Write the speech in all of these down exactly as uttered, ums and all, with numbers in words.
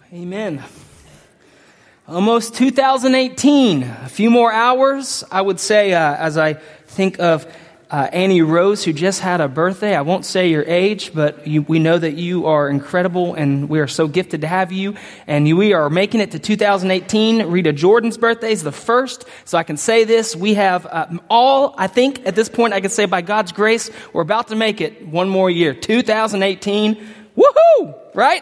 Amen. Almost two thousand eighteen, a few more hours, I would say, uh, as I think of uh, Annie Rose, who just had a birthday. I won't say your age, but you, we know that you are incredible, and we are so gifted to have you. And we are making it to two thousand eighteen. Rita Jordan's birthday is the first, so I can say this. We have uh, all, I think, at this point, I can say by God's grace, we're about to make it one more year. two thousand eighteen, woohoo, right?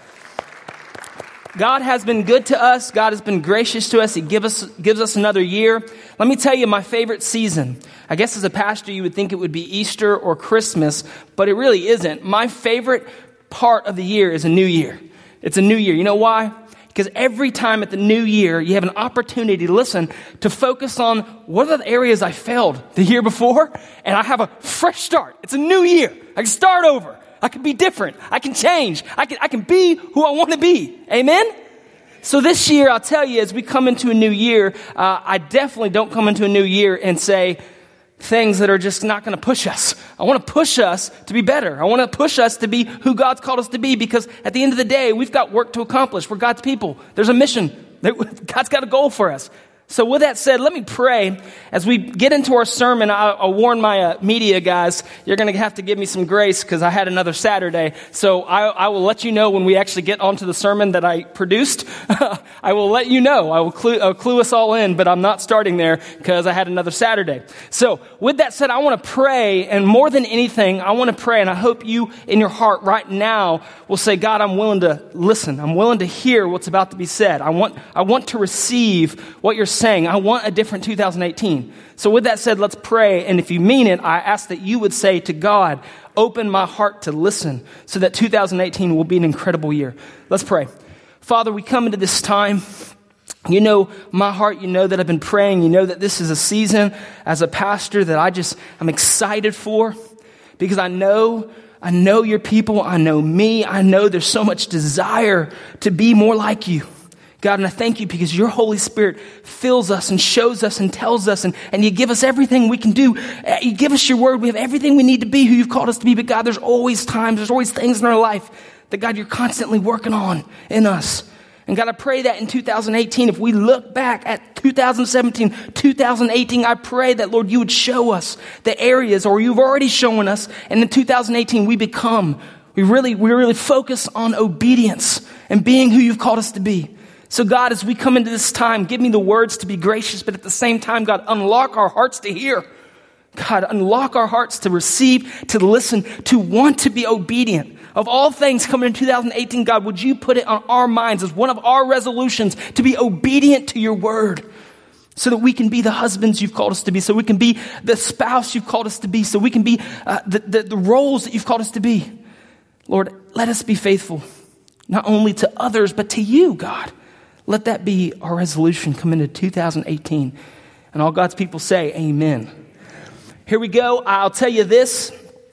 God has been good to us. God has been gracious to us. He give us, gives us another year. Let me tell you my favorite season. I guess as a pastor, you would think it would be Easter or Christmas, but it really isn't. My favorite part of the year is a new year. It's a new year. You know why? Because every time at the new year, you have an opportunity to listen, to focus on what are the areas I failed the year before, and I have a fresh start. It's a new year. I can start over. I can be different. I can change. I can I can be who I want to be. Amen? So this year, I'll tell you, as we come into a new year, uh, I definitely don't come into a new year and say things that are just not going to push us. I want to push us to be better. I want to push us to be who God's called us to be, because at the end of the day, we've got work to accomplish. We're God's people. There's a mission. God's got a goal for us. So with that said, let me pray. As we get into our sermon, I'll, I'll warn my uh, media guys, you're going to have to give me some grace because I had another Saturday. So I, I will let you know when we actually get onto the sermon that I produced. I will let you know. I will clue, I'll clue us all in, but I'm not starting there because I had another Saturday. So with that said, I want to pray, and more than anything, I want to pray, and I hope you in your heart right now will say, God, I'm willing to listen. I'm willing to hear what's about to be said. I want, I want to receive what you're saying. saying, I want a different two thousand eighteen. So with that said, let's pray. And if you mean it, I ask that you would say to God, open my heart to listen so that two thousand eighteen will be an incredible year. Let's pray. Father, we come into this time. You know my heart. You know that I've been praying. You know that this is a season as a pastor that I just, I'm excited for, because I know I know your people. I know me. I know there's so much desire to be more like you. God, and I thank you because your Holy Spirit fills us and shows us and tells us, and, and you give us everything we can do. You give us your word. We have everything we need to be who you've called us to be. But God, there's always times, there's always things in our life that, God, you're constantly working on in us. And God, I pray that in two thousand eighteen, if we look back at two thousand seventeen, two thousand eighteen, I pray that, Lord, you would show us the areas, or you've already shown us, and in two thousand eighteen, we become, we really, we really focus on obedience and being who you've called us to be. So God, as we come into this time, give me the words to be gracious, but at the same time, God, unlock our hearts to hear. God, unlock our hearts to receive, to listen, to want to be obedient. Of all things coming in two thousand eighteen, God, would you put it on our minds as one of our resolutions to be obedient to your word, so that we can be the husbands you've called us to be, so we can be the spouse you've called us to be, so we can be uh, the, the, the roles that you've called us to be. Lord, let us be faithful, not only to others, but to you, God. Let that be our resolution coming into two thousand eighteen. And all God's people say, amen. Here we go. I'll tell you this.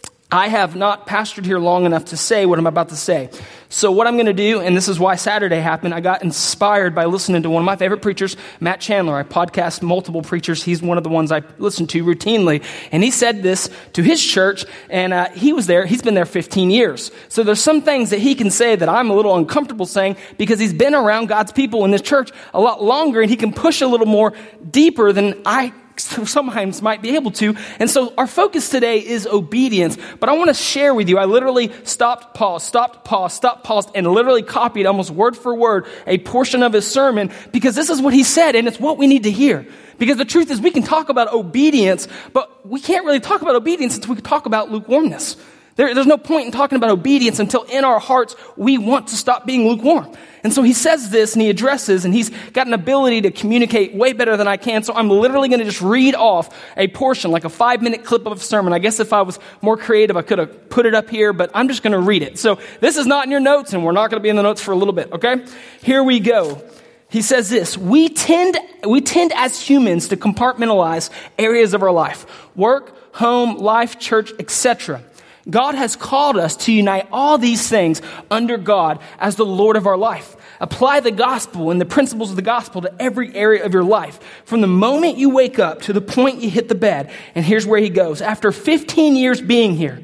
I have not pastored here long enough to say what I'm about to say. So what I'm going to do, and this is why Saturday happened, I got inspired by listening to one of my favorite preachers, Matt Chandler. I podcast multiple preachers. He's one of the ones I listen to routinely. And he said this to his church, and uh, he was there. He's been there fifteen years. So there's some things that he can say that I'm a little uncomfortable saying, because he's been around God's people in this church a lot longer, and he can push a little more deeper than I sometimes might be able to. And so our focus today is obedience. But I want to share with you, I literally stopped, paused, stopped, paused, stopped, paused, and literally copied almost word for word a portion of his sermon, because this is what he said, and it's what we need to hear. Because the truth is, we can talk about obedience, but we can't really talk about obedience until we can talk about lukewarmness. There, there's no point in talking about obedience until in our hearts we want to stop being lukewarm. And so he says this, and he addresses, and he's got an ability to communicate way better than I can. So I'm literally going to just read off a portion, like a five-minute clip of a sermon. I guess if I was more creative, I could have put it up here, but I'm just going to read it. So this is not in your notes, and we're not going to be in the notes for a little bit, okay? Here we go. He says this: we tend, we tend as humans to compartmentalize areas of our life: work, home, life, church, et cetera. God has called us to unite all these things under God as the Lord of our life. Apply the gospel and the principles of the gospel to every area of your life, from the moment you wake up to the point you hit the bed. And here's where he goes. After fifteen years being here,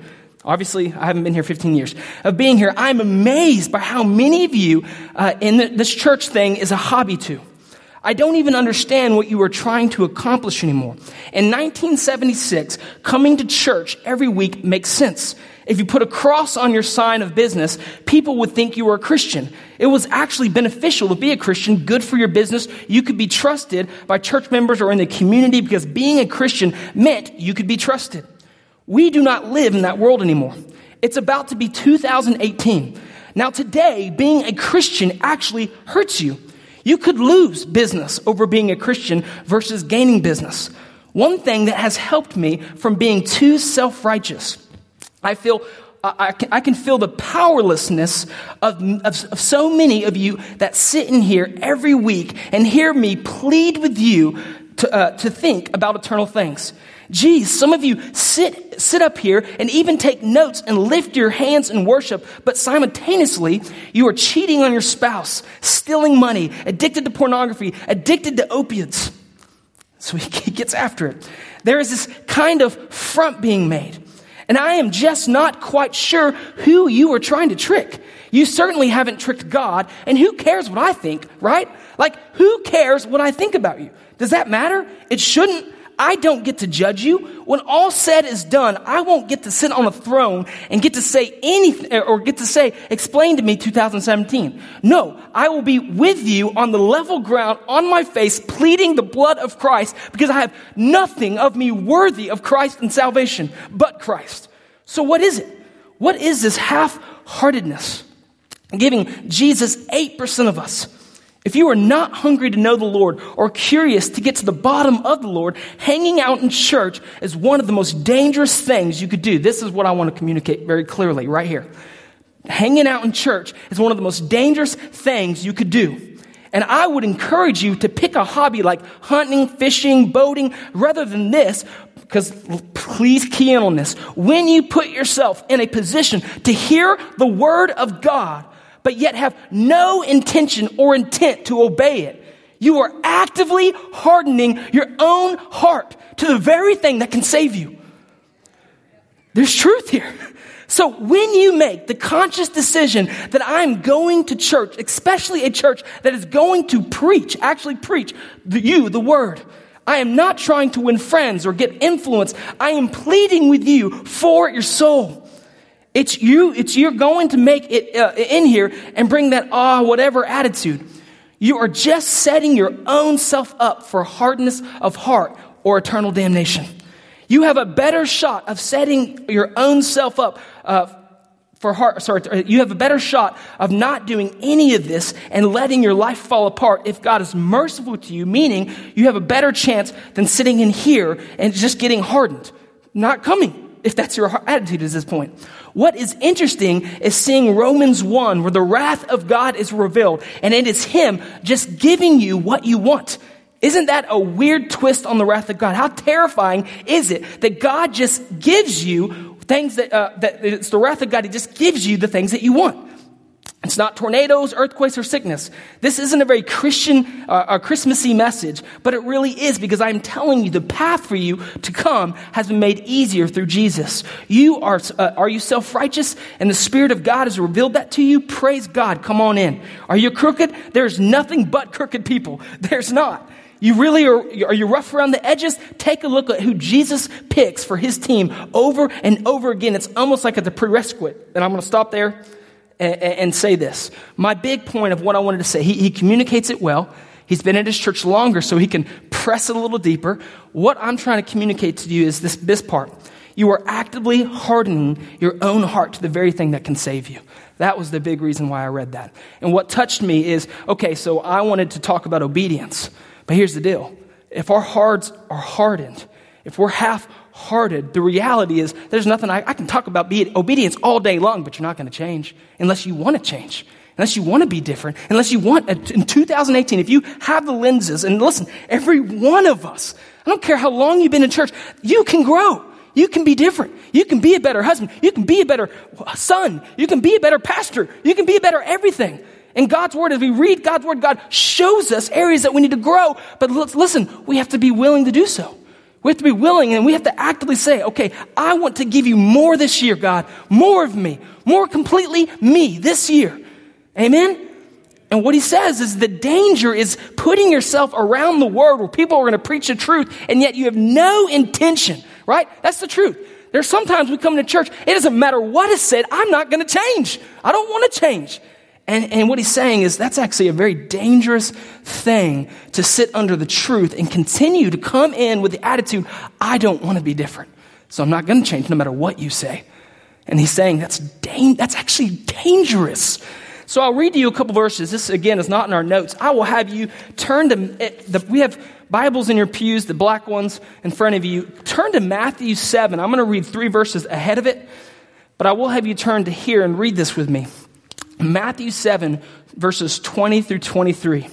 Obviously, I haven't been here fifteen years. Of being here, I'm amazed by how many of you uh, in the, this church thing is a hobby to. I don't even understand what you are trying to accomplish anymore. In nineteen seventy-six, coming to church every week makes sense. If you put a cross on your sign of business, people would think you were a Christian. It was actually beneficial to be a Christian, good for your business. You could be trusted by church members or in the community because being a Christian meant you could be trusted. We do not live in that world anymore. It's about to be two thousand eighteen. Now today, being a Christian actually hurts you. You could lose business over being a Christian versus gaining business. One thing that has helped me from being too self-righteous, I feel I can, I can feel the powerlessness of, of, of so many of you that sit in here every week and hear me plead with you to, uh, to think about eternal things. Geez, some of you sit sit up here and even take notes and lift your hands in worship, but simultaneously you are cheating on your spouse, stealing money, addicted to pornography, addicted to opiates. So he gets after it. There is this kind of front being made. And I am just not quite sure who you are trying to trick. You certainly haven't tricked God, and who cares what I think, right? Like, who cares what I think about you? Does that matter? It shouldn't. I don't get to judge you. When all said is done, I won't get to sit on a throne and get to say anything or get to say, explain to me two thousand seventeen. No, I will be with you on the level ground on my face, pleading the blood of Christ because I have nothing of me worthy of Christ and salvation but Christ. So what is it? What is this half-heartedness? Giving Jesus eight percent of us. If you are not hungry to know the Lord or curious to get to the bottom of the Lord, hanging out in church is one of the most dangerous things you could do. This is what I want to communicate very clearly right here. Hanging out in church is one of the most dangerous things you could do. And I would encourage you to pick a hobby like hunting, fishing, boating, rather than this, because please key in on this. When you put yourself in a position to hear the word of God, but yet have no intention or intent to obey it, you are actively hardening your own heart to the very thing that can save you. There's truth here. So when you make the conscious decision that I'm going to church, especially a church that is going to preach, actually preach the, you, the word, I am not trying to win friends or get influence. I am pleading with you for your soul. It's you, it's you're going to make it uh, in here and bring that, ah, whatever attitude. You are just setting your own self up for hardness of heart or eternal damnation. You have a better shot of setting your own self up uh, for heart, sorry, you have a better shot of not doing any of this and letting your life fall apart if God is merciful to you, meaning you have a better chance than sitting in here and just getting hardened, not coming. If that's your attitude at this point. What is interesting is seeing Romans one, where the wrath of God is revealed, and it is Him just giving you what you want. Isn't that a weird twist on the wrath of God? How terrifying is it that God just gives you things that, uh, that it's the wrath of God, He just gives you the things that you want. It's not tornadoes, earthquakes, or sickness. This isn't a very Christian, uh, a Christmassy message, but it really is, because I'm telling you the path for you to come has been made easier through Jesus. You are, uh, are you self-righteous and the Spirit of God has revealed that to you? Praise God. Come on in. Are you crooked? There's nothing but crooked people. There's not. You really are, are you rough around the edges? Take a look at who Jesus picks for His team over and over again. It's almost like at the prerequisite. And I'm going to stop there. And, and say this. My big point of what I wanted to say, he, he communicates it well. He's been at his church longer so he can press it a little deeper. What I'm trying to communicate to you is this, this part. You are actively hardening your own heart to the very thing that can save you. That was the big reason why I read that. And what touched me is, okay, so I wanted to talk about obedience. But here's the deal. If our hearts are hardened, if we're half-hearted, the reality is there's nothing, I, I can talk about be obedience all day long, but you're not going to change unless you want to change, unless you want to be different, unless you want, in two thousand eighteen, if you have the lenses, and listen, every one of us, I don't care how long you've been in church, you can grow. You can be different. You can be a better husband. You can be a better son. You can be a better pastor. You can be a better everything. In God's word, as we read God's word, God shows us areas that we need to grow. But listen, we have to be willing to do so. We have to be willing, and we have to actively say, okay, I want to give you more this year, God. More of me. More completely me this year. Amen? And what he says is the danger is putting yourself around the word where people are going to preach the truth, and yet you have no intention, right? That's the truth. There's sometimes we come to church, it doesn't matter what is said, I'm not going to change. I don't want to change. And, and what he's saying is that's actually a very dangerous thing to sit under the truth and continue to come in with the attitude, I don't want to be different. So I'm not going to change no matter what you say. And he's saying that's da- that's actually dangerous. So I'll read to you a couple verses. This, again, is not in our notes. I will have you turn to, the, we have Bibles in your pews, the black ones in front of you. Turn to Matthew seven. I'm going to read three verses ahead of it, but I will have you turn to here and read this with me. Matthew seven, verses twenty through twenty-three.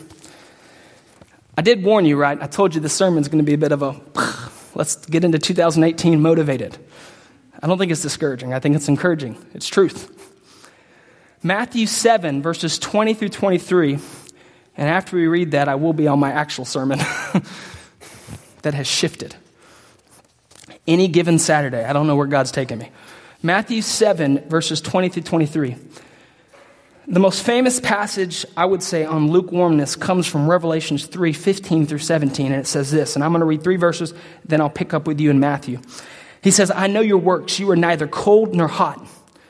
I did warn you, right? I told you the sermon's going to be a bit of a, let's get into two thousand eighteen motivated. I don't think it's discouraging. I think it's encouraging. It's truth. Matthew seven, verses twenty through twenty-three. And after we read that, I will be on my actual sermon that has shifted. Any given Saturday. I don't know where God's taking me. Matthew seven, verses twenty through twenty-three. The most famous passage, I would say, on lukewarmness comes from Revelations three, fifteen through seventeen. And it says this, and I'm going to read three verses, then I'll pick up with you in Matthew. He says, I know your works. You are neither cold nor hot.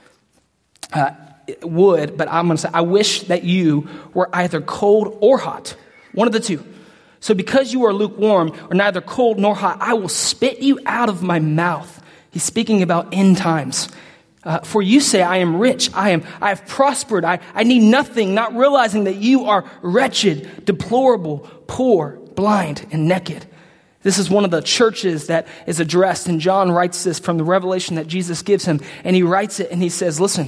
Uh, would, but I'm going to say, I wish that you were either cold or hot. One of the two. So because you are lukewarm or neither cold nor hot, I will spit you out of my mouth. He's speaking about end times. Uh, for you say, I am rich. I am, I have prospered. I, I need nothing, not realizing that you are wretched, deplorable, poor, blind, and naked. This is one of the churches that is addressed, and John writes this from the revelation that Jesus gives him, and he writes it, and he says, listen,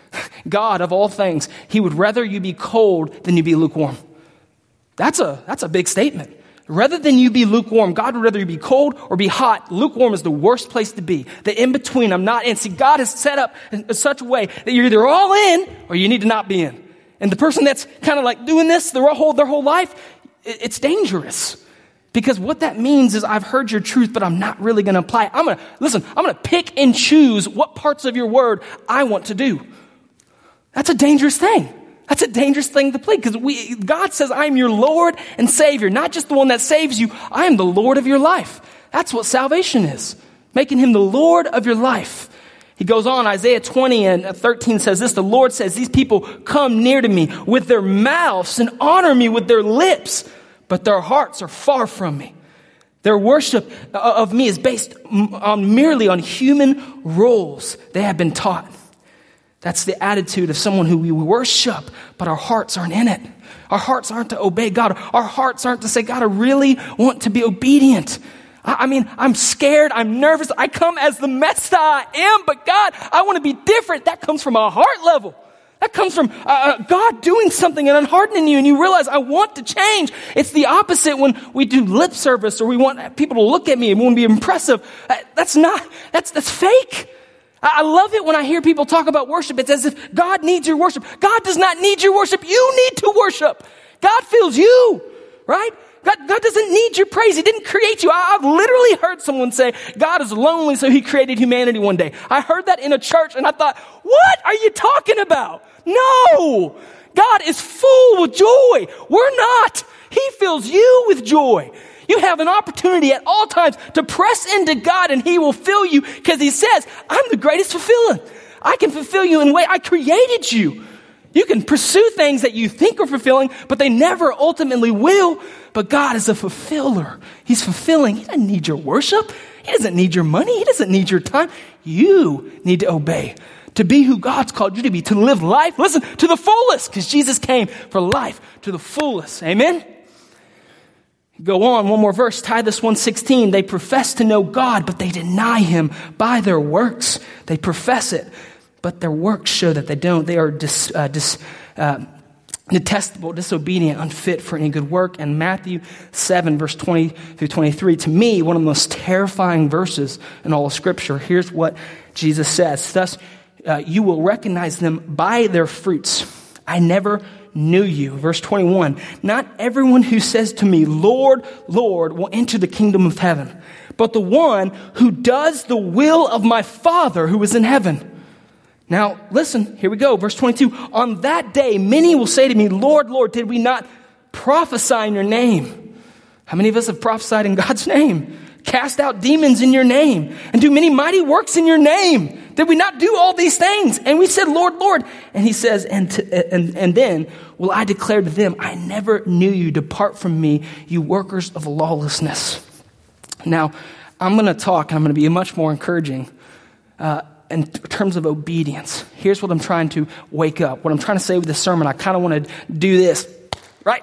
God, of all things, he would rather you be cold than you be lukewarm. That's a, that's a big statement. Rather than you be lukewarm, God would rather you be cold or be hot. Lukewarm is the worst place to be. The in-between, I'm not in. See, God has set up in such a way that you're either all in or you need to not be in. And the person that's kind of like doing this their whole, their whole life, it's dangerous. Because what that means is I've heard your truth, but I'm not really going to apply it. I'm going to, listen, I'm going to pick and choose what parts of your word I want to do. That's a dangerous thing. That's a dangerous thing to play because we, God says, I am your Lord and Savior, not just the one that saves you. I am the Lord of your life. That's what salvation is, making him the Lord of your life. He goes on, Isaiah twenty and thirteen says this, the Lord says, these people come near to me with their mouths and honor me with their lips, but their hearts are far from me. Their worship of me is based on merely on human rules they have been taught. That's the attitude of someone who we worship, but our hearts aren't in it. Our hearts aren't to obey God. Our hearts aren't to say, God, I really want to be obedient. I, I mean, I'm scared. I'm nervous. I come as the mess that I am, but God, I want to be different. That comes from a heart level. That comes from uh, God doing something and unhardening you, and you realize I want to change. It's the opposite when we do lip service or we want people to look at me and we want to be impressive. Uh, that's not, that's that's fake. I love it when I hear people talk about worship. It's as if God needs your worship. God does not need your worship. You need to worship. God fills you, right? God, God doesn't need your praise. He didn't create you. I, I've literally heard someone say, God is lonely, so he created humanity one day. I heard that in a church, and I thought, what are you talking about? No. God is full with joy. We're not. He fills you with joy. You have an opportunity at all times to press into God and he will fill you because he says, I'm the greatest fulfiller. I can fulfill you in a way I created you. You can pursue things that you think are fulfilling, but they never ultimately will. But God is a fulfiller. He's fulfilling. He doesn't need your worship. He doesn't need your money. He doesn't need your time. You need to obey, to be who God's called you to be, to live life, listen, to the fullest, because Jesus came for life to the fullest. Amen? Go on, one more verse, Titus one sixteen. They profess to know God, but they deny him by their works. They profess it, but their works show that they don't. They are dis, uh, dis, uh, detestable, disobedient, unfit for any good work. And Matthew seven, verse twenty through twenty-three, to me, one of the most terrifying verses in all of Scripture. Here's what Jesus says. Thus, uh, you will recognize them by their fruits. I never knew you. Verse twenty-one, not everyone who says to me, Lord, Lord, will enter the kingdom of heaven, but the one who does the will of my Father who is in heaven. Now, listen, here we go. Verse twenty-two. On that day, many will say to me, Lord, Lord, did we not prophesy in your name? How many of us have prophesied in God's name? Cast out demons in your name and do many mighty works in your name. Did we not do all these things? And we said, Lord, Lord. And he says, and, to, and, and then will I declare to them, I never knew you. Depart from me, you workers of lawlessness. Now, I'm going to talk, and I'm going to be much more encouraging uh, in terms of obedience. Here's what I'm trying to wake up. What I'm trying to say with this sermon, I kind of want to do this, right?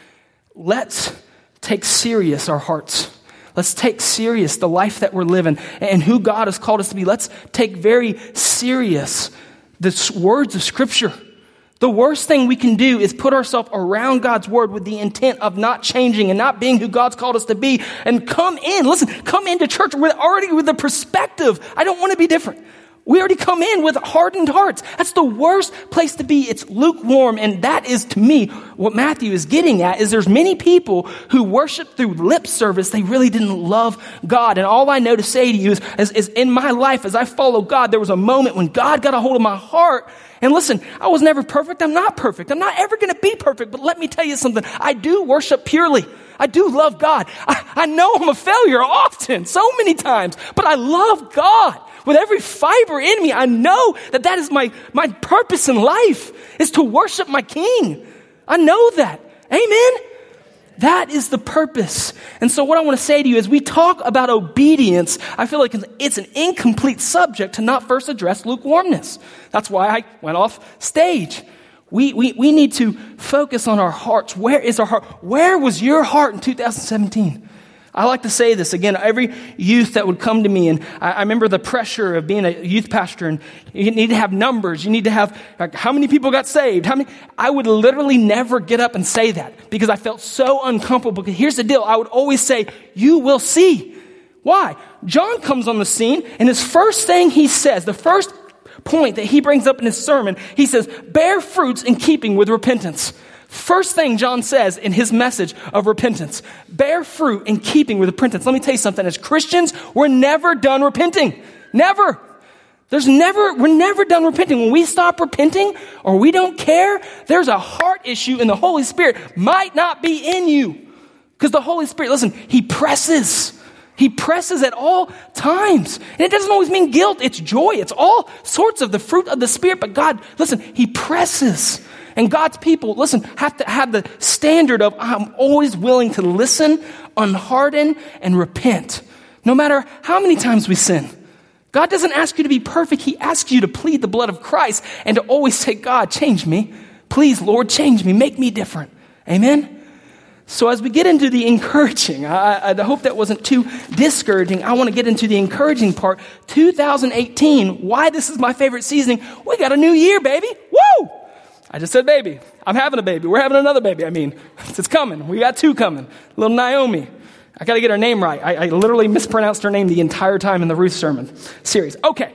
Let's take serious our hearts. Let's take serious the life that we're living and who God has called us to be. Let's take very serious the words of Scripture. The worst thing we can do is put ourselves around God's word with the intent of not changing and not being who God's called us to be, and come in, listen, come into church with already with the perspective, I don't want to be different. We already come in with hardened hearts. That's the worst place to be. It's lukewarm. And that is, to me, what Matthew is getting at, is there's many people who worship through lip service. They really didn't love God. And all I know to say to you is, is, is in my life, as I follow God, there was a moment when God got a hold of my heart. And listen, I was never perfect. I'm not perfect. I'm not ever going to be perfect. But let me tell you something. I do worship purely. I do love God. I, I know I'm a failure often, so many times, but I love God. With every fiber in me, I know that that is my, my purpose in life, is to worship my King. I know that. Amen? That is the purpose. And so what I want to say to you is, we talk about obedience, I feel like it's an incomplete subject to not first address lukewarmness. That's why I went off stage. We, we, we need to focus on our hearts. Where is our heart? Where was your heart in two thousand seventeen? I like to say this again, every youth that would come to me, and I, I remember the pressure of being a youth pastor, and you need to have numbers, you need to have, like, how many people got saved, how many, I would literally never get up and say that, because I felt so uncomfortable. Because here's the deal, I would always say, you will see. Why? John comes on the scene, and his first thing he says, the first point that he brings up in his sermon, he says, bear fruits in keeping with repentance. First thing John says in his message of repentance, bear fruit in keeping with repentance. Let me tell you something. As Christians, we're never done repenting. Never. There's never, we're never done repenting. When we stop repenting or we don't care, there's a heart issue, and the Holy Spirit might not be in you. Because the Holy Spirit, listen, He presses. He presses at all times. And it doesn't always mean guilt. It's joy. It's all sorts of the fruit of the Spirit. But God, listen, He presses. And God's people, listen, have to have the standard of, I'm always willing to listen, unharden, and repent. No matter how many times we sin. God doesn't ask you to be perfect. He asks you to plead the blood of Christ and to always say, God, change me. Please, Lord, change me. Make me different. Amen? So as we get into the encouraging, I, I hope that wasn't too discouraging. I want to get into the encouraging part. two thousand eighteen, why this is my favorite season. We got a new year, baby. Woo! I just said baby. I'm having a baby. We're having another baby. I mean, it's coming. We got two coming. Little Naomi. I got to get her name right. I, I literally mispronounced her name the entire time in the Ruth sermon series. Okay.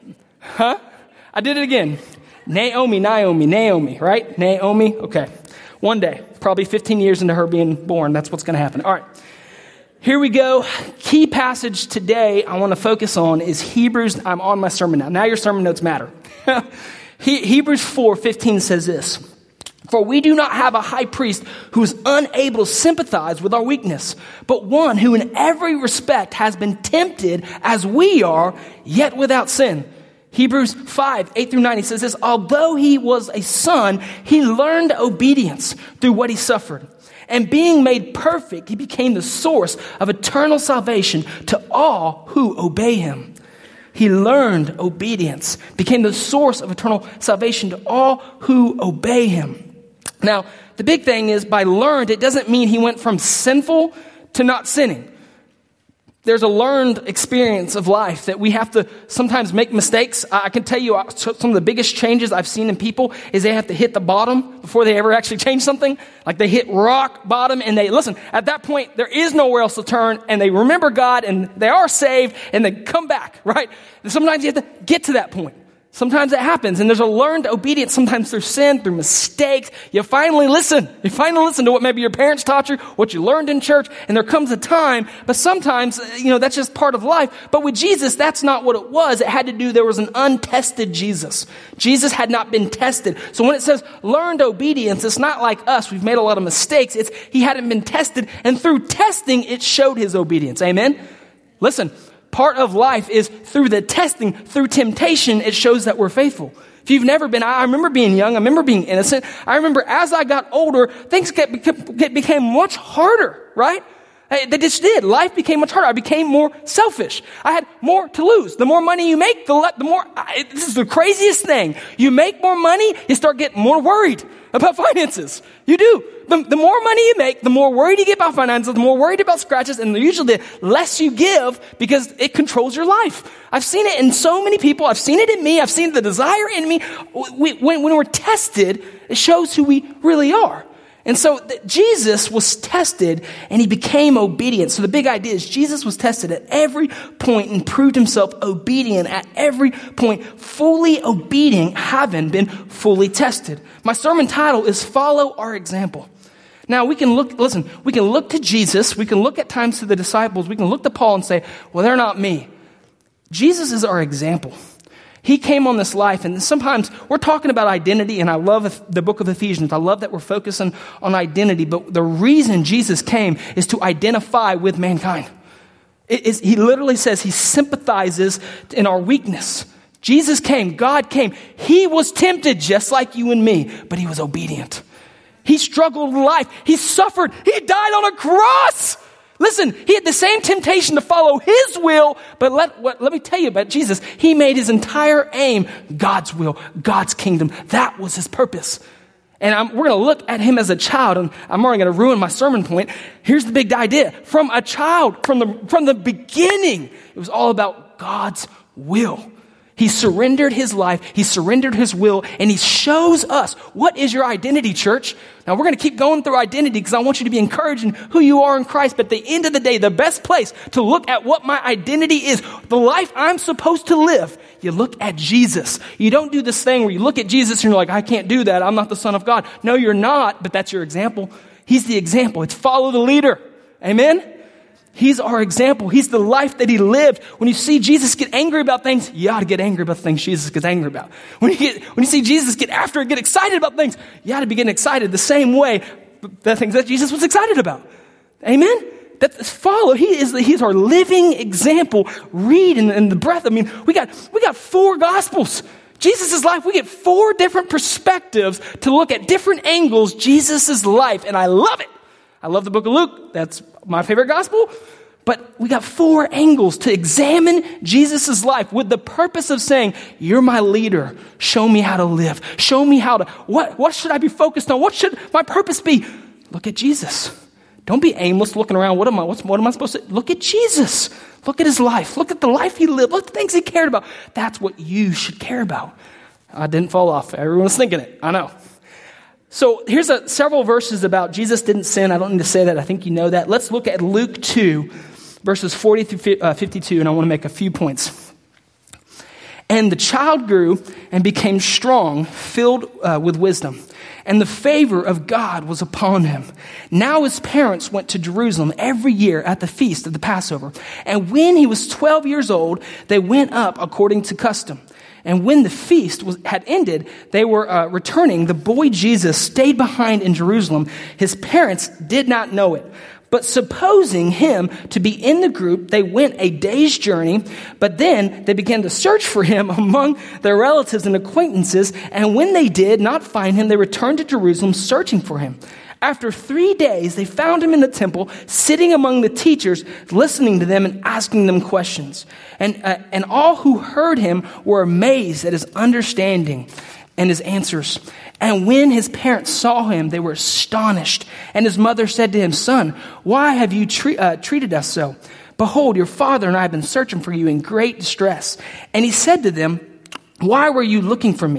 Huh? I did it again. Naomi, Naomi, Naomi, right? Naomi. Okay. One day, probably fifteen years into her being born, that's what's going to happen. All right. Here we go. Key passage today I want to focus on is Hebrews. I'm on my sermon now. Now your sermon notes matter. Hebrews four fifteen says this, for we do not have a high priest who is unable to sympathize with our weakness, but one who in every respect has been tempted as we are, yet without sin. Hebrews five eight through nine, he says this, although he was a son, he learned obedience through what he suffered. And being made perfect, he became the source of eternal salvation to all who obey him. He learned obedience, became the source of eternal salvation to all who obey him. Now, the big thing is, by learned, it doesn't mean he went from sinful to not sinning. There's a learned experience of life that we have to sometimes make mistakes. I can tell you some of the biggest changes I've seen in people is they have to hit the bottom before they ever actually change something. Like they hit rock bottom and they, listen, at that point, there is nowhere else to turn, and they remember God and they are saved and they come back, right? And sometimes you have to get to that point. Sometimes it happens, and there's a learned obedience, sometimes through sin, through mistakes. You finally listen. You finally listen to what maybe your parents taught you, what you learned in church, and there comes a time, but sometimes, you know, that's just part of life. But with Jesus, that's not what it was. It had to do, there was an untested Jesus. Jesus had not been tested. So when it says learned obedience, it's not like us. We've made a lot of mistakes. It's he hadn't been tested, and through testing, it showed his obedience. Amen? Listen. Part of life is through the testing, through temptation, it shows that we're faithful. If you've never been, I remember being young, I remember being innocent. I remember as I got older, things get, get, became much harder, right? They just did. Life became much harder. I became more selfish. I had more to lose. The more money you make, the, le- the more, I, this is the craziest thing. You make more money, you start getting more worried about finances. You do. The, the more money you make, the more worried you get about finances, the more worried about scratches, and usually the less you give because it controls your life. I've seen it in so many people. I've seen it in me. I've seen the desire in me. We, when, when we're tested, it shows who we really are. And so th- Jesus was tested and he became obedient. So the big idea is Jesus was tested at every point and proved himself obedient at every point, fully obedient, having been fully tested. My sermon title is Follow Our Example. Now we can look, listen, we can look to Jesus. We can look at times to the disciples. We can look to Paul and say, well, they're not me. Jesus is our example. He came on this life, and sometimes we're talking about identity, and I love the book of Ephesians. I love that we're focusing on identity, but the reason Jesus came is to identify with mankind. It is, he literally says he sympathizes in our weakness. Jesus came, God came. He was tempted just like you and me, but he was obedient. He struggled in life. He suffered. He died on a cross. Listen, he had the same temptation to follow his will, but let, what, let me tell you about Jesus. He made his entire aim God's will, God's kingdom. That was his purpose. And I'm, we're going to look at him as a child, and I'm already going to ruin my sermon point. Here's the big idea. From a child, from the, from the beginning, it was all about God's will. He surrendered his life, he surrendered his will, and he shows us, what is your identity, church? Now, we're going to keep going through identity because I want you to be encouraged in who you are in Christ. But at the end of the day, the best place to look at what my identity is, the life I'm supposed to live, you look at Jesus. You don't do this thing where you look at Jesus and you're like, I can't do that. I'm not the Son of God. No, you're not, but that's your example. He's the example. It's follow the leader. Amen? He's our example. He's the life that he lived. When you see Jesus get angry about things, you ought to get angry about the things Jesus gets angry about. When you get, when you see Jesus get after it, get excited about things, you ought to be getting excited the same way the things that Jesus was excited about. Amen? That's follow. He is the, he's our living example. Read in, in the breath. I mean, we got we got four gospels. Jesus' life, we get four different perspectives to look at different angles, Jesus' life, and I love it. I love the book of Luke. That's my favorite gospel. But we got four angles to examine Jesus' life with the purpose of saying, you're my leader. Show me how to live. Show me how to, what, what should I be focused on? What should my purpose be? Look at Jesus. Don't be aimless looking around. What am I, what's, what am I supposed to, look at Jesus. Look at his life. Look at the life he lived. Look at the things he cared about. That's what you should care about. I didn't fall off. Everyone's thinking it. I know. So here's a, several verses about Jesus didn't sin. I don't need to say that. I think you know that. Let's look at Luke two, verses forty through fifty-two, and I want to make a few points. And the child grew and became strong, filled uh, with wisdom, and the favor of God was upon him. Now his parents went to Jerusalem every year at the feast of the Passover. And when he was twelve years old, they went up according to custom. And when the feast was, had ended, they were uh, returning. The boy Jesus stayed behind in Jerusalem. His parents did not know it. But supposing him to be in the group, they went a day's journey. But then they began to search for him among their relatives and acquaintances. And when they did not find him, they returned to Jerusalem searching for him. After three days, they found him in the temple, sitting among the teachers, listening to them and asking them questions. And, uh, and all who heard him were amazed at his understanding and his answers. And when his parents saw him, they were astonished. And his mother said to him, Son, why have you tre- uh, treated us so? Behold, your father and I have been searching for you in great distress. And he said to them, Why were you looking for me?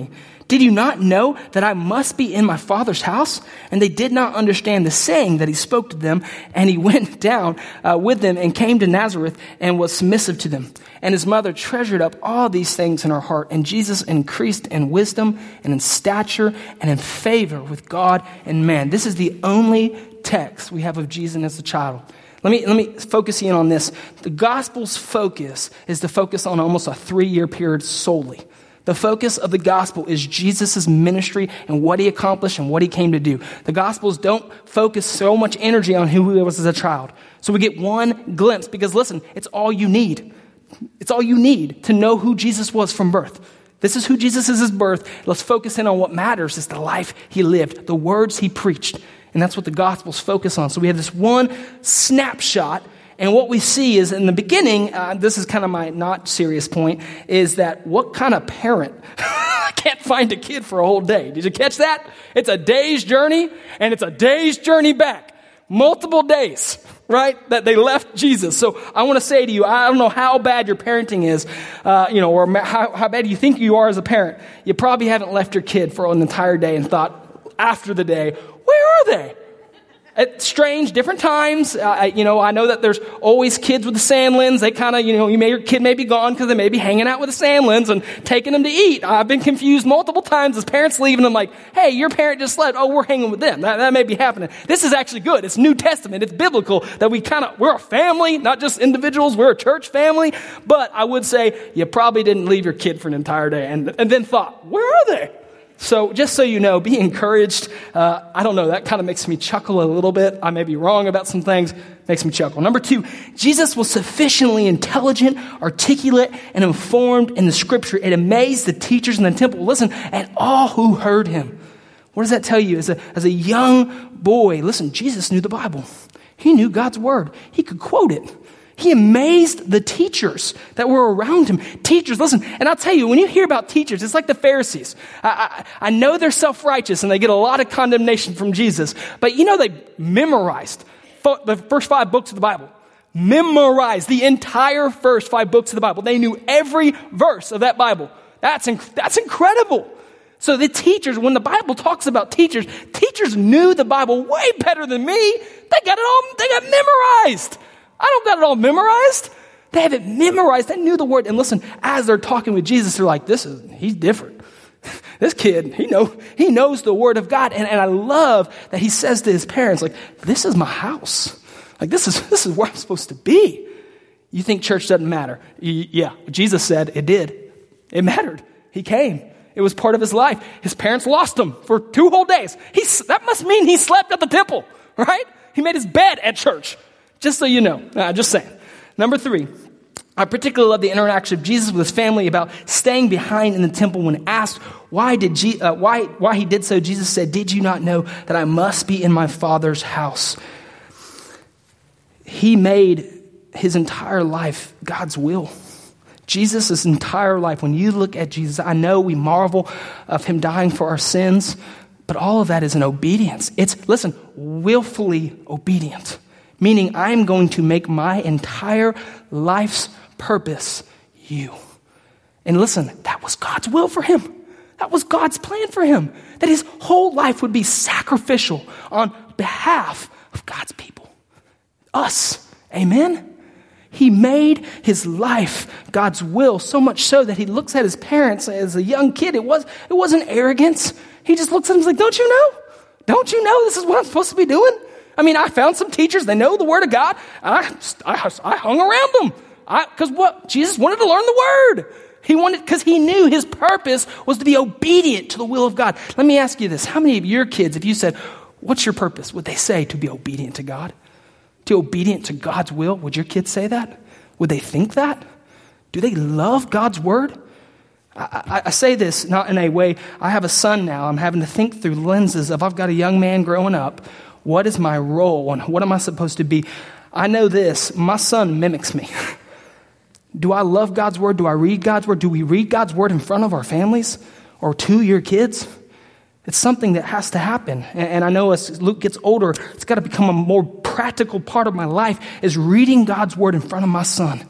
Did you not know that I must be in my Father's house? And they did not understand the saying that he spoke to them. And he went down uh, with them and came to Nazareth and was submissive to them. And his mother treasured up all these things in her heart. And Jesus increased in wisdom and in stature and in favor with God and man. This is the only text we have of Jesus as a child. Let me, let me focus in on this. The gospel's focus is to focus on almost a three-year period solely. The focus of the gospel is Jesus' ministry and what he accomplished and what he came to do. The gospels don't focus so much energy on who he was as a child. So we get one glimpse because, listen, it's all you need. It's all you need to know who Jesus was from birth. This is who Jesus is at birth. Let's focus in on what matters is the life he lived, the words he preached. And that's what the gospels focus on. So we have this one snapshot. And what we see is in the beginning, uh, this is kind of my not serious point, is that what kind of parent can't find a kid for a whole day? Did you catch that? It's a day's journey, and it's a day's journey back. Multiple days, right, that they left Jesus. So I want to say to you, I don't know how bad your parenting is, uh, you know, or how, how bad you think you are as a parent. You probably haven't left your kid for an entire day and thought after the day, where are they? It's strange, different times. Uh, you know, I know that there's always kids with the Sandlins. They kind of, you know, you may, your kid may be gone because they may be hanging out with the Sandlins and taking them to eat. I've been confused multiple times as parents leaving them like, hey, your parent just left. Oh, we're hanging with them. That, that may be happening. This is actually good. It's New Testament. It's biblical that we kind of, we're a family, not just individuals. We're a church family. But I would say you probably didn't leave your kid for an entire day and, and then thought, where are they? So just so you know, be encouraged. Uh, I don't know, that kind of makes me chuckle a little bit. I may be wrong about some things. Makes me chuckle. Number two, Jesus was sufficiently intelligent, articulate, and informed in the scripture. It amazed the teachers in the temple. Listen, and all who heard him. What does that tell you? As a, as a young boy, listen, Jesus knew the Bible. He knew God's word. He could quote it. He amazed the teachers that were around him. Teachers, listen, and I'll tell you, when you hear about teachers, it's like the Pharisees. I, I, I know they're self-righteous and they get a lot of condemnation from Jesus, but you know they memorized fo- the first five books of the Bible. Memorized the entire first five books of the Bible. They knew every verse of that Bible. That's inc- that's incredible. So the teachers, when the Bible talks about teachers, teachers knew the Bible way better than me. They got it all, they got memorized. I don't got it all memorized. They have it memorized. They knew the word. And listen, as they're talking with Jesus, they're like, this is, he's different. This kid, he know, he knows the word of God. And, and I love that he says to his parents, like, this is my house. Like, this is, this is where I'm supposed to be. You think church doesn't matter? Y- yeah, Jesus said it did. It mattered. He came. It was part of his life. His parents lost him for two whole days. He, that must mean he slept at the temple, right? He made his bed at church. Just so you know, uh, just saying. Number three, I particularly love the interaction of Jesus with his family about staying behind in the temple. When asked why did Je- uh, why why he did so, Jesus said, "Did you not know that I must be in my Father's house?" He made his entire life God's will. Jesus' entire life. When you look at Jesus, I know we marvel of him dying for our sins, but all of that is in obedience. It's listen, willfully obedient. Meaning I'm going to make my entire life's purpose you. And listen, that was God's will for him. That was God's plan for him. That his whole life would be sacrificial on behalf of God's people. Us. Amen? He made his life God's will, so much so that he looks at his parents as a young kid. It, was, it wasn't arrogance. He just looks at them and is like, don't you know? Don't you know this is what I'm supposed to be doing? I mean, I found some teachers, they know the word of God. I, I, I hung around them. Because what? Jesus wanted to learn the word. He wanted, because he knew his purpose was to be obedient to the will of God. Let me ask you this. How many of your kids, if you said, what's your purpose? Would they say to be obedient to God? To be obedient to God's will? Would your kids say that? Would they think that? Do they love God's word? I, I, I say this not in a way, I have a son now. I'm having to think through lenses of I've got a young man growing up. What is my role and what am I supposed to be? I know this, my son mimics me. Do I love God's word? Do I read God's word? Do we read God's word in front of our families or to your kids? It's something that has to happen. And, and I know as Luke gets older, it's got to become a more practical part of my life is reading God's word in front of my son.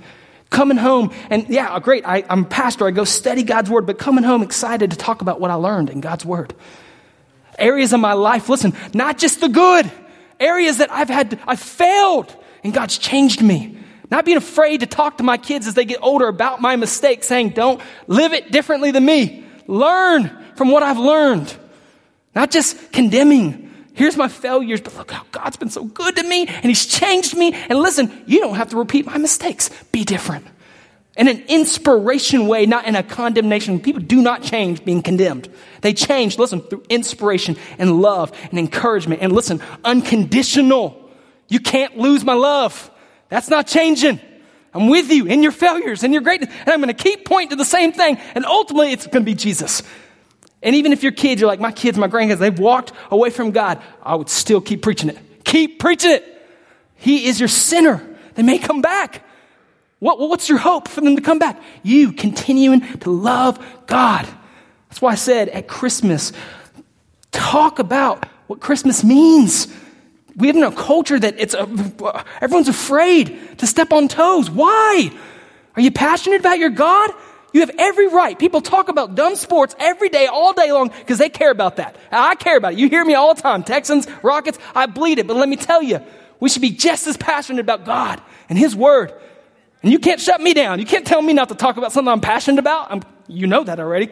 Coming home, and yeah, great, I, I'm a pastor, I go study God's word, but coming home excited to talk about what I learned in God's word. Areas of my life, listen, not just the good, areas that I've had, to, I've failed, and God's changed me. Not being afraid to talk to my kids as they get older about my mistakes, saying, don't live it differently than me. Learn from what I've learned. Not just condemning. Here's my failures, but look how God's been so good to me, and he's changed me. And listen, you don't have to repeat my mistakes. Be different. In an inspiration way, not in a condemnation. People do not change being condemned. They change, listen, through inspiration and love and encouragement. And listen, unconditional. You can't lose my love. That's not changing. I'm with you in your failures and your greatness. And I'm going to keep pointing to the same thing. And ultimately, it's going to be Jesus. And even if your kids, you're like, my kids, my grandkids, they've walked away from God, I would still keep preaching it. Keep preaching it. He is your sinner. They may come back. What, what's your hope for them to come back? You continuing to love God. That's why I said at Christmas, talk about what Christmas means. We live in a culture that it's a, everyone's afraid to step on toes. Why? Are you passionate about your God? You have every right. People talk about dumb sports every day, all day long, because they care about that. I care about it. You hear me all the time. Texans, Rockets, I bleed it. But let me tell you, we should be just as passionate about God and his word. And you can't shut me down. You can't tell me not to talk about something I'm passionate about. I'm, you know that already.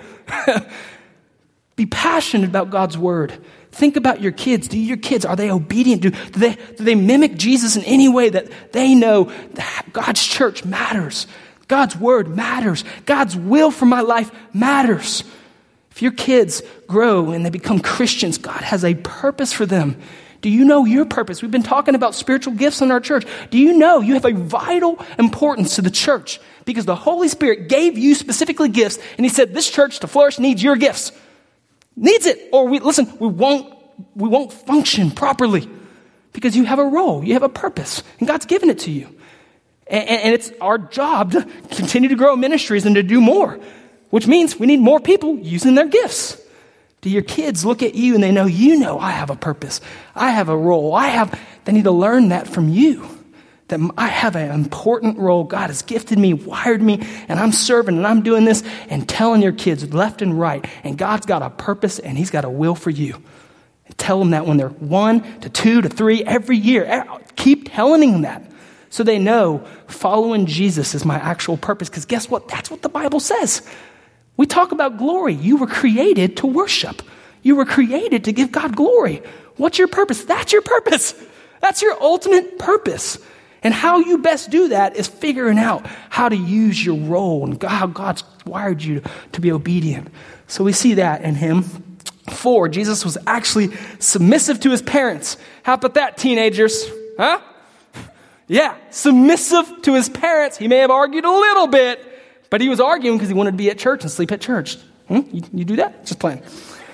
Be passionate about God's word. Think about your kids. Do your kids, are they obedient? Do, do, they, do they mimic Jesus in any way that they know that God's church matters? God's word matters. God's will for my life matters. If your kids grow and they become Christians, God has a purpose for them. Do you know your purpose? We've been talking about spiritual gifts in our church. Do you know you have a vital importance to the church? Because the Holy Spirit gave you specifically gifts, and he said, this church to flourish needs your gifts. Needs it. Or we listen, we won't, we won't function properly because you have a role, you have a purpose, and God's given it to you. And, and it's our job to continue to grow ministries and to do more, which means we need more people using their gifts. Do your kids look at you and they know, you know, I have a purpose. I have a role. I have, they need to learn that from you, that I have an important role. God has gifted me, wired me, and I'm serving and I'm doing this and telling your kids left and right. And God's got a purpose and he's got a will for you. And tell them that when they're one to two to three every year. Keep telling them that so they know following Jesus is my actual purpose. Because guess what? That's what the Bible says. We talk about glory. You were created to worship. You were created to give God glory. What's your purpose? That's your purpose. That's your ultimate purpose. And how you best do that is figuring out how to use your role and how God's wired you to be obedient. So we see that in him. Four, Jesus was actually submissive to his parents. How about that, teenagers? Huh? Yeah, submissive to his parents. He may have argued a little bit, but he was arguing because he wanted to be at church and sleep at church. Hmm? You, you do that? Just playing.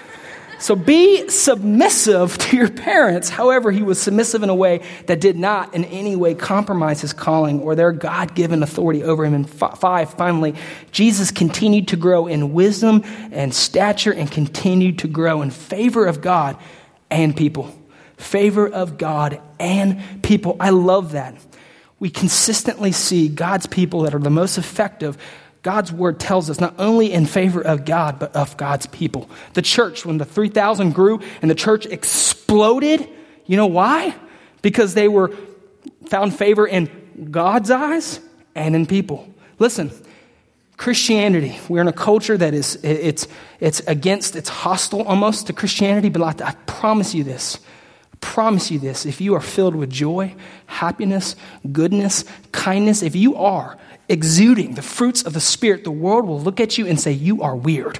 So be submissive to your parents. However, he was submissive in a way that did not in any way compromise his calling or their God-given authority over him. And five, finally, Jesus continued to grow in wisdom and stature and continued to grow in favor of God and people. Favor of God and people. I love that. We consistently see God's people that are the most effective. God's word tells us not only in favor of God, but of God's people. The church, when the three thousand grew and the church exploded, you know why? Because they were found favor in God's eyes and in people. Listen, Christianity, we're in a culture that is, it's, it's against, it's hostile almost to Christianity, but I promise you this. Promise you this, if you are filled with joy, happiness, goodness, kindness, if you are exuding the fruits of the Spirit, the world will look at you and say, you are weird.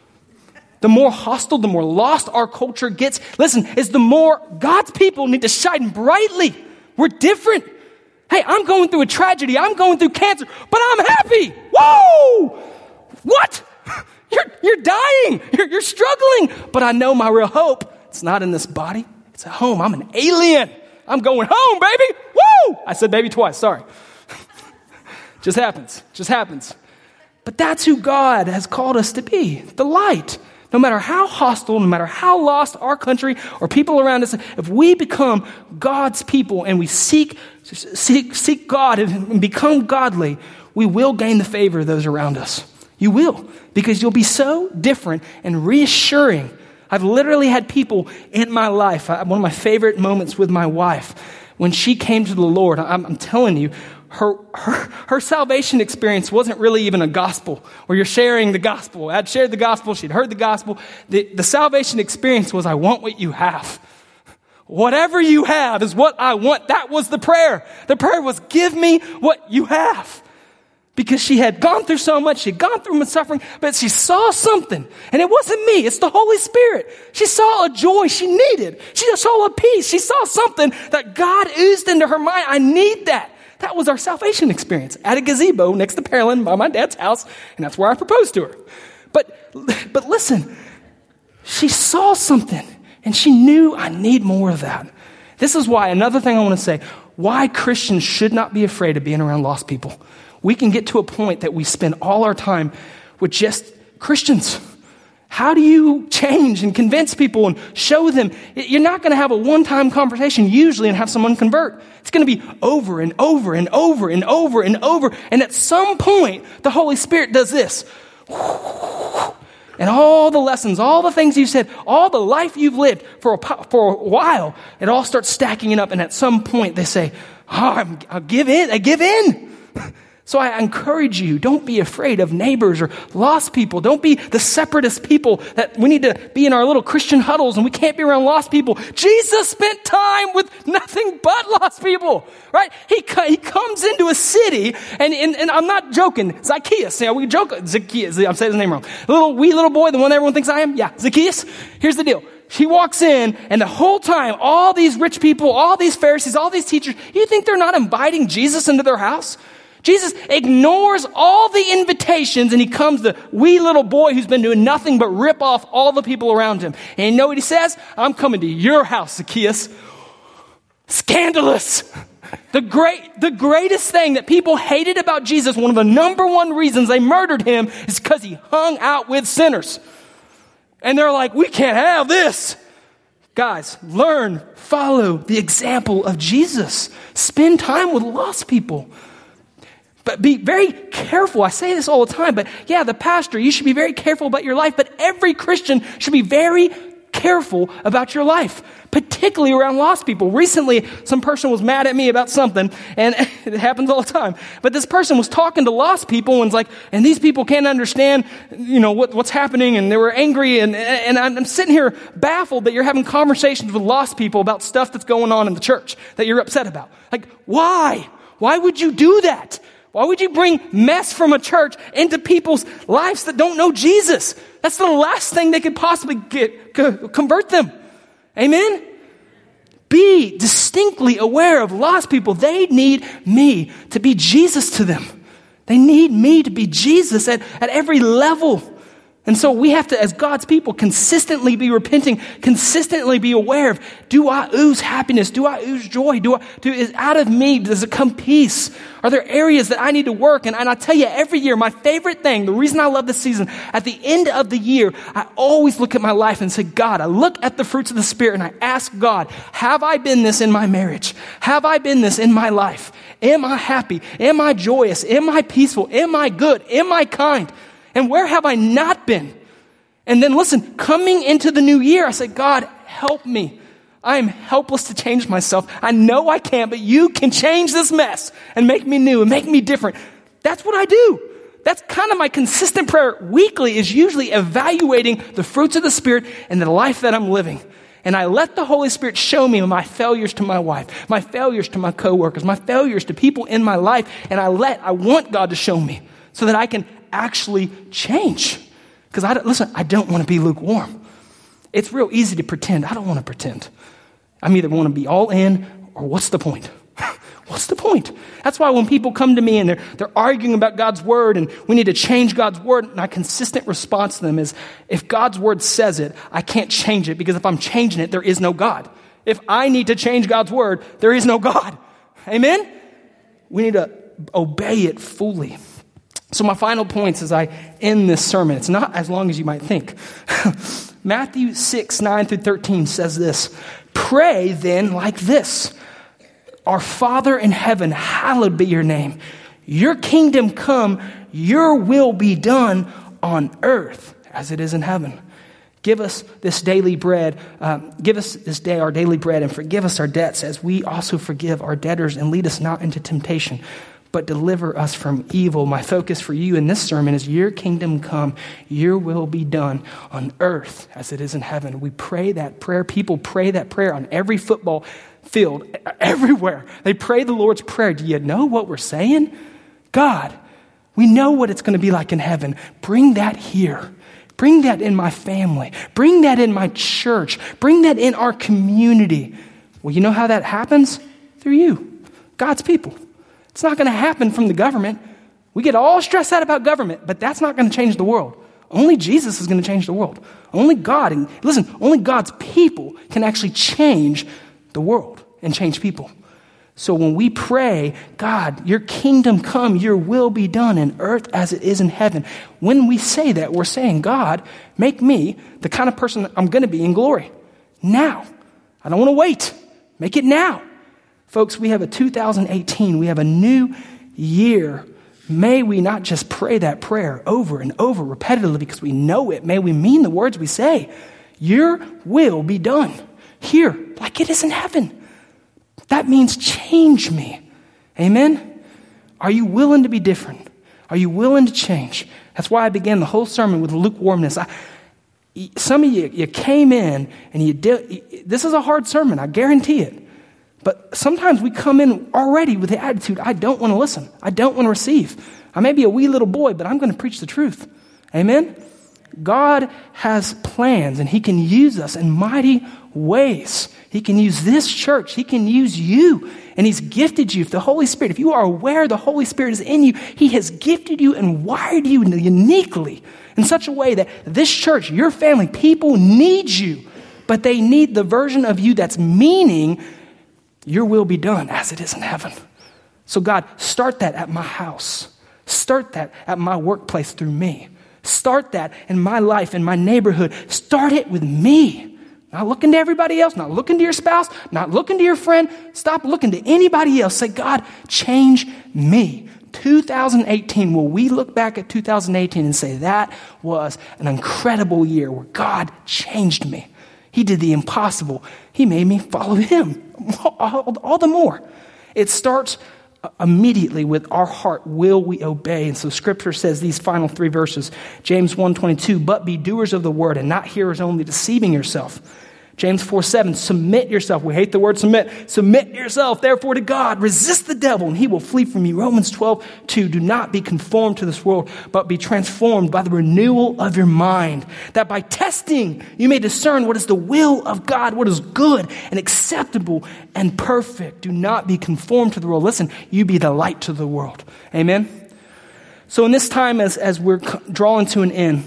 The more hostile, the more lost our culture gets, listen, is the more God's people need to shine brightly. We're different. Hey, I'm going through a tragedy. I'm going through cancer, but I'm happy. Whoa! What? You're, you're dying. You're, you're struggling. But I know my real hope, it's not in this body. It's at home. I'm an alien. I'm going home, baby. Woo! I said baby twice. Sorry. Just happens. Just happens. But that's who God has called us to be. The light. No matter how hostile, no matter how lost our country or people around us, if we become God's people and we seek, seek, seek God and become godly, we will gain the favor of those around us. You will, because you'll be so different and reassuring. I've literally had people in my life, one of my favorite moments with my wife, when she came to the Lord, I'm, I'm telling you, her, her, her salvation experience wasn't really even a gospel where you're sharing the gospel. I'd shared the gospel. She'd heard the gospel. The, the salvation experience was, I want what you have. Whatever you have is what I want. That was the prayer. The prayer was, give me what you have. Because she had gone through so much, she'd gone through much suffering, but she saw something. And it wasn't me, it's the Holy Spirit. She saw a joy she needed. She saw a peace. She saw something that God oozed into her mind. I need that. That was our salvation experience at a gazebo next to Pearland by my dad's house, and that's where I proposed to her. But, but listen, she saw something, and she knew I need more of that. This is why, another thing I want to say, why Christians should not be afraid of being around lost people. We can get to a point that we spend all our time with just Christians. How do you change and convince people and show them? You're not going to have a one-time conversation usually and have someone convert. It's going to be over and over and over and over and over. And at some point, the Holy Spirit does this. And all the lessons, all the things you've said, all the life you've lived for a, for a while, it all starts stacking it up. And at some point, they say, oh, I'm, I'll give in. I give in. So I encourage you, don't be afraid of neighbors or lost people. Don't be the separatist people that we need to be in our little Christian huddles and we can't be around lost people. Jesus spent time with nothing but lost people, right? He he comes into a city, and, and, and I'm not joking. Zacchaeus, you know, we joke, Zacchaeus, I'm saying his name wrong. Little wee little boy, the one everyone thinks I am? Yeah, Zacchaeus. Here's the deal. He walks in, and the whole time, all these rich people, all these Pharisees, all these teachers, you think they're not inviting Jesus into their house? Jesus ignores all the invitations, and he comes the wee little boy who's been doing nothing but rip off all the people around him. And you know what he says? I'm coming to your house, Zacchaeus. Scandalous. The great, the greatest thing that people hated about Jesus, one of the number one reasons they murdered him, is because he hung out with sinners. And they're like, we can't have this. Guys, learn, follow the example of Jesus. Spend time with lost people. But be very careful. I say this all the time, but yeah, the pastor, you should be very careful about your life, but every Christian should be very careful about your life, particularly around lost people. Recently, some person was mad at me about something, and it happens all the time. But this person was talking to lost people and was like, and these people can't understand, you know, what, what's happening, and they were angry, and, and I'm sitting here baffled that you're having conversations with lost people about stuff that's going on in the church that you're upset about. Like, why? Why would you do that? Why would you bring mess from a church into people's lives that don't know Jesus? That's the last thing they could possibly get, convert them. Amen? Be distinctly aware of lost people. They need me to be Jesus to them. They need me to be Jesus at, at every level. And so we have to, as God's people, consistently be repenting, consistently be aware of, do I ooze happiness? Do I ooze joy? Do I, do, is out of me, does it come peace? Are there areas that I need to work? And, and I tell you, every year, my favorite thing, the reason I love this season, at the end of the year, I always look at my life and say, God, I look at the fruits of the Spirit and I ask God, have I been this in my marriage? Have I been this in my life? Am I happy? Am I joyous? Am I peaceful? Am I good? Am I kind? And where have I not been? And then listen, coming into the new year, I say, God, help me. I am helpless to change myself. I know I can't, but you can change this mess and make me new and make me different. That's what I do. That's kind of my consistent prayer weekly, is usually evaluating the fruits of the Spirit and the life that I'm living. And I let the Holy Spirit show me my failures to my wife, my failures to my coworkers, my failures to people in my life. And I let, I want God to show me so that I can actually change. Because I don't, listen, I don't want to be lukewarm. It's real easy to pretend. I don't want to pretend. I'm either want to be all in, or what's the point? What's the point? That's why when people come to me and they're, they're arguing about God's word and we need to change God's word, my consistent response to them is, if God's word says it, I can't change it, because if I'm changing it, there is no God. If I need to change God's word, there is no God. Amen? We need to obey it fully. So my final points as I end this sermon, it's not as long as you might think. Matthew six, nine through thirteen says this, pray then like this, our Father in heaven, hallowed be your name. Your kingdom come, your will be done on earth as it is in heaven. Give us this daily bread. Um, give us this day our daily bread, and forgive us our debts as we also forgive our debtors, and lead us not into temptation, but deliver us from evil. My focus for you in this sermon is your kingdom come, your will be done on earth as it is in heaven. We pray that prayer. People pray that prayer on every football field, everywhere. They pray the Lord's Prayer. Do you know what we're saying? God, we know what it's going to be like in heaven. Bring that here. Bring that in my family. Bring that in my church. Bring that in our community. Well, you know how that happens? Through you, God's people. It's not going to happen from the government. We get all stressed out about government, but that's not going to change the world. Only Jesus is going to change the world. Only God, and listen, only God's people can actually change the world and change people. So when we pray, God, your kingdom come, your will be done in earth as it is in heaven. When we say that, we're saying, God, make me the kind of person I'm going to be in glory. Now. I don't want to wait. Make it now. Folks, we have a two thousand eighteen. We have a new year. May we not just pray that prayer over and over repetitively because we know it. May we mean the words we say. Your will be done here like it is in heaven. That means change me. Amen? Are you willing to be different? Are you willing to change? That's why I began the whole sermon with lukewarmness. I, some of you, you came in and you did, this is a hard sermon, I guarantee it. But sometimes we come in already with the attitude, I don't want to listen. I don't want to receive. I may be a wee little boy, but I'm going to preach the truth. Amen? God has plans, and he can use us in mighty ways. He can use this church. He can use you, and he's gifted you. If the Holy Spirit, if you are aware the Holy Spirit is in you, he has gifted you and wired you uniquely in such a way that this church, your family, people need you, but they need the version of you that's meaning your will be done as it is in heaven. So God, start that at my house. Start that at my workplace through me. Start that in my life, in my neighborhood. Start it with me. Not looking to everybody else, not looking to your spouse, not looking to your friend. Stop looking to anybody else. Say, God, change me. two thousand eighteen, will we look back at two thousand eighteen and say that was an incredible year where God changed me. He did the impossible. He made me follow him all, all the more. It starts immediately with our heart. Will we obey? And so scripture says these final three verses, James one twenty-two, but be doers of the word and not hearers only, deceiving yourself. James four seven, submit yourself. We hate the word submit. Submit yourself, therefore, to God. Resist the devil, and he will flee from you. Romans twelve two, do not be conformed to this world, but be transformed by the renewal of your mind, that by testing you may discern what is the will of God, what is good and acceptable and perfect. Do not be conformed to the world. Listen, you be the light to the world. Amen? So in this time, as, as we're drawing to an end,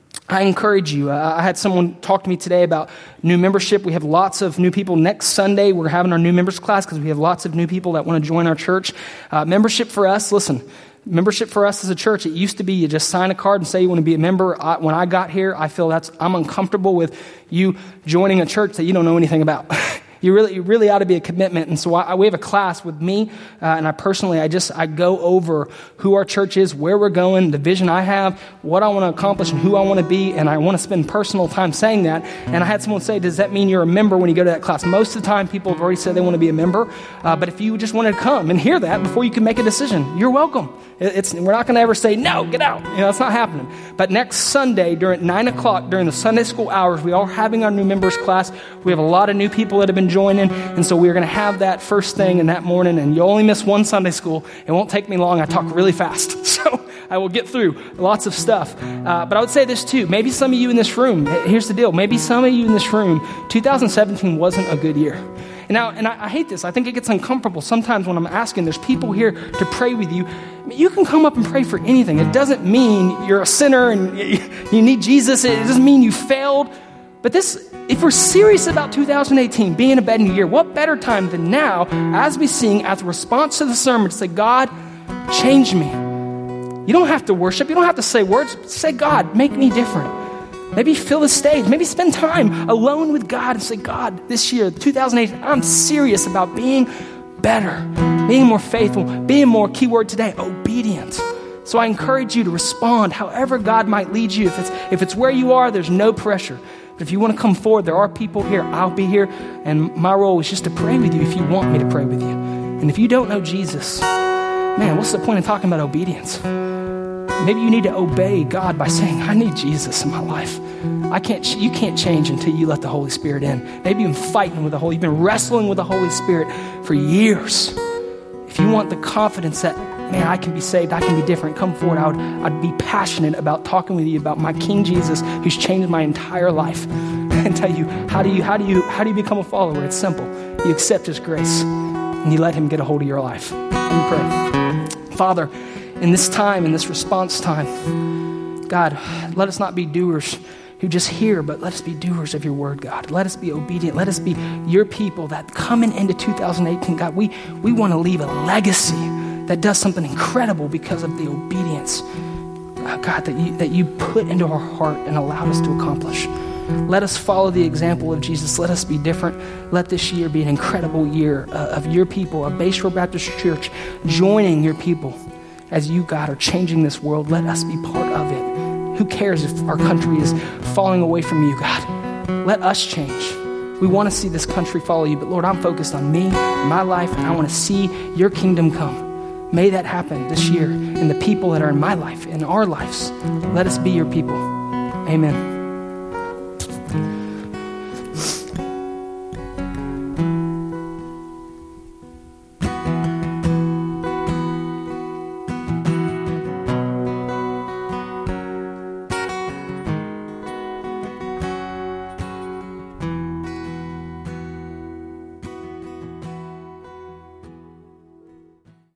I encourage you. Uh, I had someone talk to me today about new membership. We have lots of new people. Next Sunday, we're having our new members class because we have lots of new people that want to join our church. Uh, membership for us, listen, membership for us as a church, it used to be you just sign a card and say you want to be a member. I, when I got here, I feel that's I'm uncomfortable with you joining a church that you don't know anything about. You really, you really ought to be a commitment. And so I, we have a class with me, uh, and I personally, I just, I go over who our church is, where we're going, the vision I have, what I want to accomplish, and who I want to be, and I want to spend personal time saying that. And I had someone say, does that mean you're a member when you go to that class? Most of the time, people have already said they want to be a member, uh, but if you just want to come and hear that before you can make a decision, you're welcome. It's, we're not going to ever say, no, get out. You know, it's not happening. But next Sunday, during nine o'clock, during the Sunday school hours, we are having our new members class. We have a lot of new people that have been joining, and so we're going to have that first thing in that morning, and you'll only miss one Sunday school. It won't take me long. I talk really fast, so I will get through lots of stuff. Uh, but I would say this too. Maybe some of you in this room, here's the deal. Maybe some of you in this room, two thousand seventeen wasn't a good year. And now, and I, I hate this. I think it gets uncomfortable sometimes when I'm asking. There's people here to pray with you. You can come up and pray for anything. It doesn't mean you're a sinner and you need Jesus. It doesn't mean you failed. But this, if we're serious about two thousand eighteen being a better year, what better time than now, as we sing, as a response to the sermon, to say, God, change me. You don't have to worship. You don't have to say words. Say, God, make me different. Maybe fill the stage. Maybe spend time alone with God and say, God, this year, two thousand eighteen, I'm serious about being better, being more faithful, being more, keyword today, obedient. obedient. So I encourage you to respond however God might lead you. If it's, if it's where you are, there's no pressure. But if you want to come forward, there are people here. I'll be here. And my role is just to pray with you if you want me to pray with you. And if you don't know Jesus, man, what's the point of talking about obedience? Maybe you need to obey God by saying, I need Jesus in my life. I can't. You can't change until you let the Holy Spirit in. Maybe you've been fighting with the Holy, you've been wrestling with the Holy Spirit for years. If you want the confidence that, man, I can be saved, I can be different, come forward. I would, I'd be passionate about talking with you about my King Jesus, who's changed my entire life, and tell you how do you how do you how do you become a follower? It's simple. You accept His grace and you let Him get a hold of your life. Let me pray. Father, in this time, in this response time, God, let us not be doers who just hear, but let us be doers of your word, God. Let us be obedient. Let us be your people that coming into two thousand eighteen, God, we, we want to leave a legacy that does something incredible because of the obedience, uh, God, that you, that you put into our heart and allowed us to accomplish. Let us follow the example of Jesus. Let us be different. Let this year be an incredible year uh, of your people, of Bay Shore Baptist Church, joining your people as you, God, are changing this world. Let us be part of it. Who cares if our country is falling away from you, God? Let us change. We want to see this country follow you, but Lord, I'm focused on me, my life, and I want to see your kingdom come. May that happen this year in the people that are in my life, in our lives. Let us be your people. Amen.